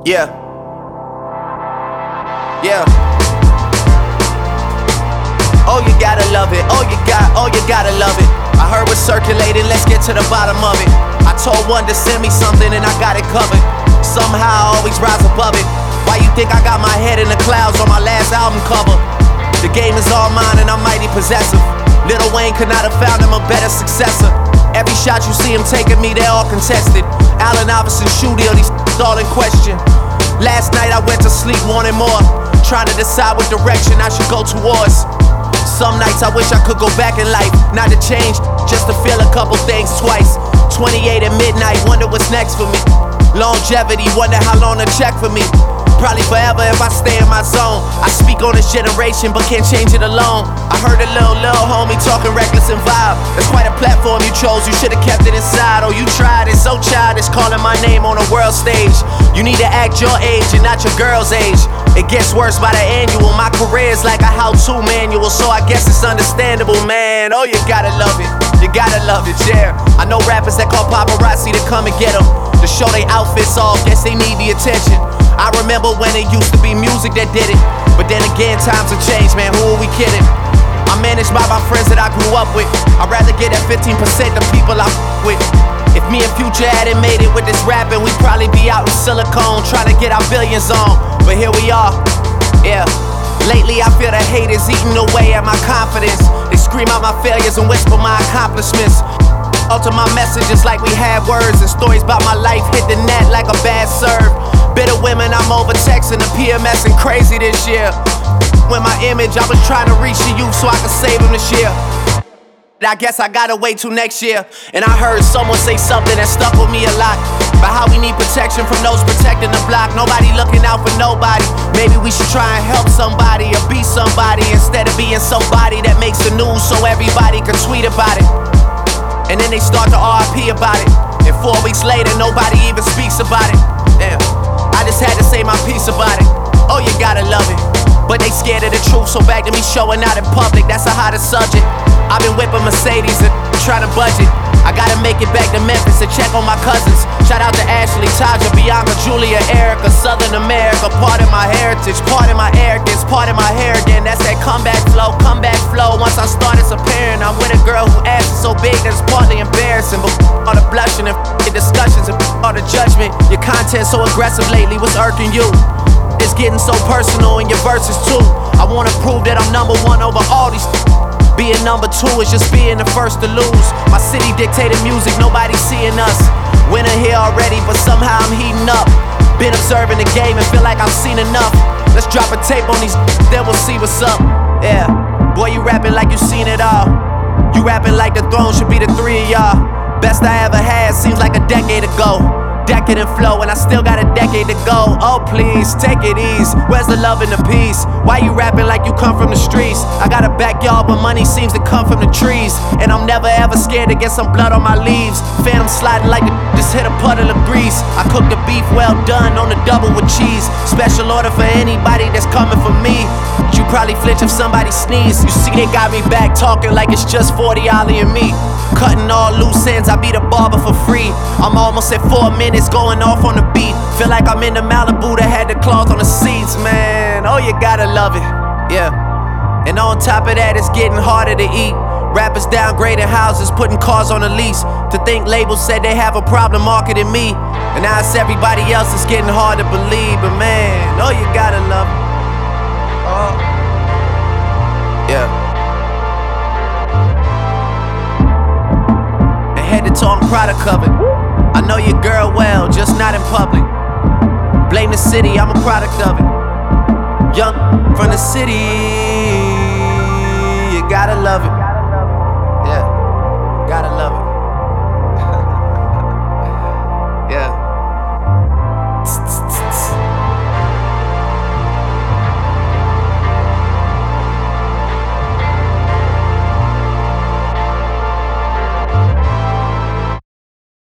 Yeah. Yeah. Oh, you gotta love it. Oh, you gotta love it. I heard what's circulating, let's get to the bottom of it. I told one to send me something and I got it covered. Somehow I always rise above it. Why you think I got my head in the clouds on my last album cover? The game is all mine and I'm mighty possessive. Lil Wayne could not have found him a better successor. Every shot you see him taking me, they're all contested. Allen Iverson, Shooty, these all in question. Last night I went to sleep wanting more, trying to decide what direction I should go towards. Some nights I wish I could go back in life, not to change, just to feel a couple things twice. 28 at midnight, wonder what's next for me. Longevity, wonder how long to check for me. Probably forever if I stay in my zone. I speak on this generation but can't change it alone. I heard a little homie talking reckless and vibe. That's quite a platform you chose, you should've kept it inside. Oh, you tried it, so childish, calling my name on a world stage. You need to act your age and not your girl's age. It gets worse by the annual. My career is like a how-to manual, so I guess it's understandable, man. Oh, you gotta love it, you gotta love it, yeah. I know rappers that call paparazzi to come and get them, to show they outfits off, guess they need the attention. I remember when it used to be music that did it, but then again times have changed, man, who are we kidding? I'm managed by my friends that I grew up with. I'd rather get that 15% the people I with. If me and Future hadn't made it with this rapping, we'd probably be out in Silicon trying to get our billions on. But here we are, yeah. Lately I feel the haters eating away at my confidence. They scream out my failures and whisper my accomplishments. Alter my messages like we had words, and stories about my life hit the net like a bad serve. Bitter women, I'm over texting the PMS and crazy this year. When my image, I was trying to reach the youth so I could save them this year. I guess I gotta wait till next year. And I heard someone say something that stuck with me a lot, about how we need protection from those protecting the block. Nobody looking out for nobody. Maybe we should try and help somebody or be somebody instead of being somebody that makes the news so everybody can tweet about it. And then they start to RIP about it, and 4 weeks later nobody even speaks about it. Damn, I just had to say my piece about it. Oh, you gotta love it. But they scared of the truth, so back to me showing out in public, that's a hotter subject. I've been whipping Mercedes and trying to budget. I gotta make it back to Memphis and check on my cousins. Shout out to Ashley, Taja, Bianca, Julia, Erica, Southern America. Part of my heritage, part of my arrogance, part of my hair again. That's that comeback flow, comeback flow. Once I start disappearing, I'm with a girl who ass is so big that's partly embarrassing. But all the blushing and discussions and all the judgment. Your content so aggressive lately, what's irking you? It's getting so personal in your verses too. I wanna prove that I'm #1 over all these. Being #2 is just being the first to lose. My city dictated music, nobody's seeing us. Winter here already, but somehow I'm heating up. Been observing the game and feel like I've seen enough. Let's drop a tape on these, then we'll see what's up. Yeah, boy, you rapping like you seen it all. You rapping like the throne should be the 3 of y'all. Best I ever had seems like a decade ago. Decadent flow and I still got a decade to go. Oh please, take it easy. Where's the love and the peace? Why you rapping like you come from the streets? I got a backyard but money seems to come from the trees. And I'm never ever scared to get some blood on my leaves. Phantom sliding like just hit a puddle of grease. I cook the beef well done on the double with cheese. Special order for anybody that's coming for me. You probably flinch if somebody sneeze. You see they got me back talking like it's just 40 Ollie and me. Cutting all loose ends, I be the barber for free. I'm almost at 4 minutes going off on the beat. Feel like I'm in the Malibu that had the cloth on the seats, man. Oh, you gotta love it, yeah. And on top of that, it's getting harder to eat. Rappers downgrading houses, putting cars on a lease. To think labels said they have a problem marketing me, and now it's everybody else, it's getting hard to believe. But man, oh, you gotta love it. Oh, yeah. And head to toe, I'm product of it. I know your girl well, just not in public. Blame the city, I'm a product of it. Young from the city, you gotta love it.